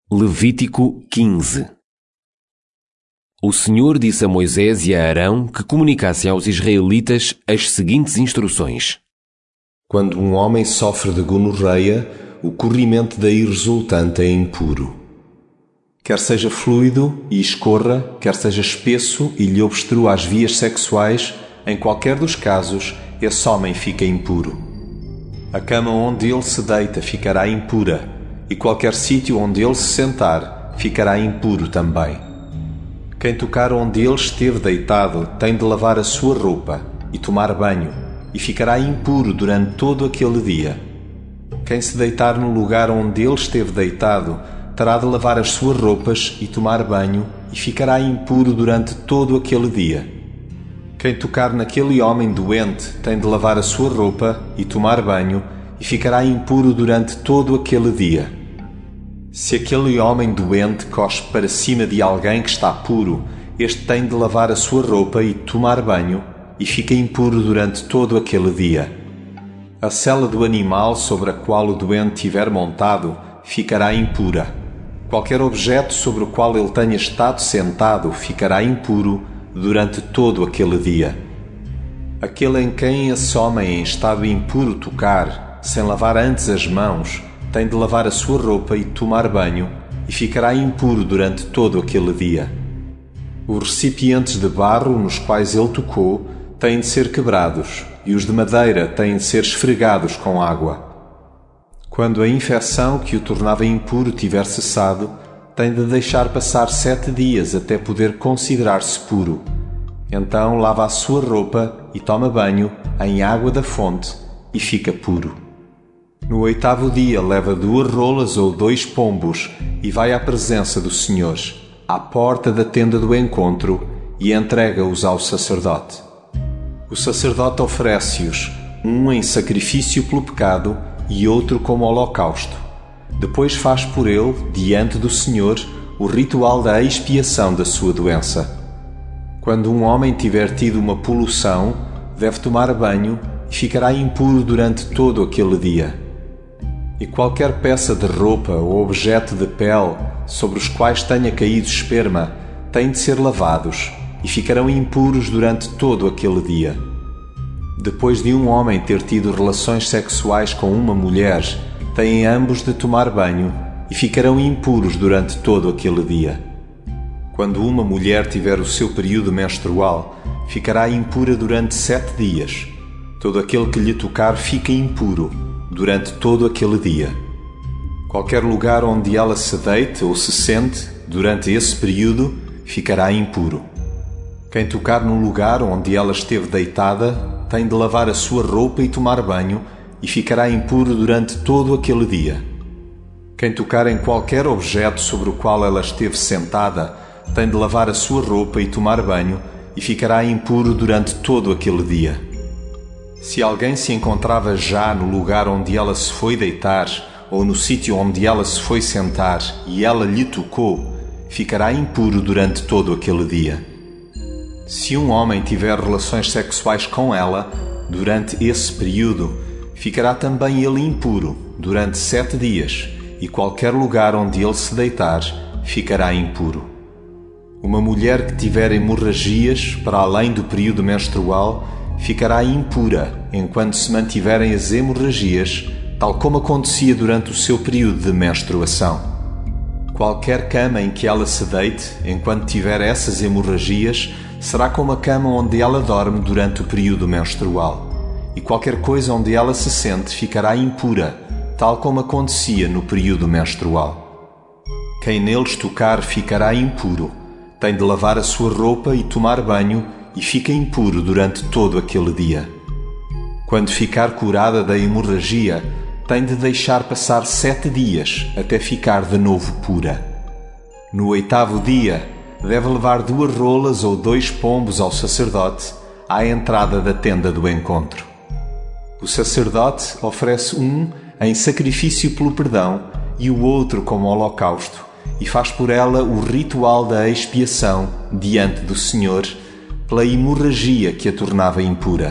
Levítico 15. O Senhor disse a Moisés e a Arão que comunicassem aos israelitas as seguintes instruções. Quando um homem sofre de gonorreia, o corrimento daí resultante é impuro. Quer seja fluido e escorra, quer seja espesso e lhe obstrua as vias sexuais, em qualquer dos casos, esse homem fica impuro. A cama onde ele se deita ficará impura, e qualquer sítio onde ele se sentar ficará impuro também. Quem tocar onde ele esteve deitado tem de lavar a sua roupa e tomar banho, e ficará impuro durante todo aquele dia. Quem se deitar no lugar onde ele esteve deitado terá de lavar as suas roupas e tomar banho, e ficará impuro durante todo aquele dia. Quem tocar naquele homem doente tem de lavar a sua roupa e tomar banho, e ficará impuro durante todo aquele dia. Se aquele homem doente cospe para cima de alguém que está puro, este tem de lavar a sua roupa e tomar banho, e fica impuro durante todo aquele dia. A sela do animal sobre a qual o doente tiver montado ficará impura. Qualquer objeto sobre o qual ele tenha estado sentado ficará impuro durante todo aquele dia. Aquele em quem esse homem em estado impuro tocar, sem lavar antes as mãos, tem de lavar a sua roupa e tomar banho, e ficará impuro durante todo aquele dia. Os recipientes de barro nos quais ele tocou têm de ser quebrados, e os de madeira têm de ser esfregados com água. Quando a infecção que o tornava impuro tiver cessado, tem de deixar passar 7 dias até poder considerar-se puro. Então lava a sua roupa e toma banho em água da fonte, e fica puro. No 8º dia leva 2 rolas ou 2 pombos e vai à presença do Senhor, à porta da tenda do encontro, e entrega-os ao sacerdote. O sacerdote oferece-os, um em sacrifício pelo pecado e outro como holocausto. Depois faz por ele, diante do Senhor, o ritual da expiação da sua doença. Quando um homem tiver tido uma poluição, deve tomar banho e ficará impuro durante todo aquele dia. E qualquer peça de roupa ou objeto de pele sobre os quais tenha caído esperma tem de ser lavados, e ficarão impuros durante todo aquele dia. Depois de um homem ter tido relações sexuais com uma mulher, têm ambos de tomar banho, e ficarão impuros durante todo aquele dia. Quando uma mulher tiver o seu período menstrual, ficará impura durante 7 dias. Todo aquele que lhe tocar fica impuro durante todo aquele dia. Qualquer lugar onde ela se deite ou se sente durante esse período ficará impuro. Quem tocar no lugar onde ela esteve deitada tem de lavar a sua roupa e tomar banho, e ficará impuro durante todo aquele dia. Quem tocar em qualquer objeto sobre o qual ela esteve sentada tem de lavar a sua roupa e tomar banho, e ficará impuro durante todo aquele dia. Se alguém se encontrava já no lugar onde ela se foi deitar, ou no sítio onde ela se foi sentar, e ela lhe tocou, ficará impuro durante todo aquele dia. Se um homem tiver relações sexuais com ela, durante esse período, ficará também ele impuro durante 7 dias, e qualquer lugar onde ele se deitar, ficará impuro. Uma mulher que tiver hemorragias para além do período menstrual, ficará impura enquanto se mantiverem as hemorragias, tal como acontecia durante o seu período de menstruação. Qualquer cama em que ela se deite, enquanto tiver essas hemorragias, será como a cama onde ela dorme durante o período menstrual. E qualquer coisa onde ela se sente ficará impura, tal como acontecia no período menstrual. Quem neles tocar ficará impuro, tem de lavar a sua roupa e tomar banho, e fica impuro durante todo aquele dia. Quando ficar curada da hemorragia, tem de deixar passar 7 dias até ficar de novo pura. No 8º dia, deve levar 2 rolas ou 2 pombos ao sacerdote à entrada da tenda do encontro. O sacerdote oferece um em sacrifício pelo perdão e o outro como holocausto, e faz por ela o ritual da expiação diante do Senhor, pela hemorragia que a tornava impura.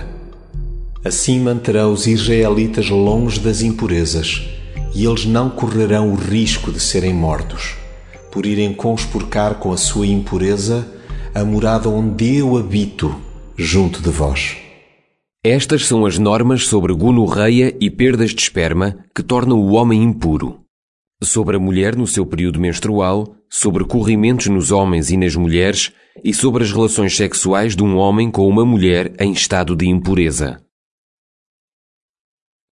Assim manterá os israelitas longe das impurezas, e eles não correrão o risco de serem mortos. por irem conspurcar com a sua impureza a morada onde eu habito junto de vós. Estas são as normas sobre gonorreia e perdas de esperma que tornam o homem impuro. Sobre a mulher no seu período menstrual, sobre corrimentos nos homens e nas mulheres e sobre as relações sexuais de um homem com uma mulher em estado de impureza.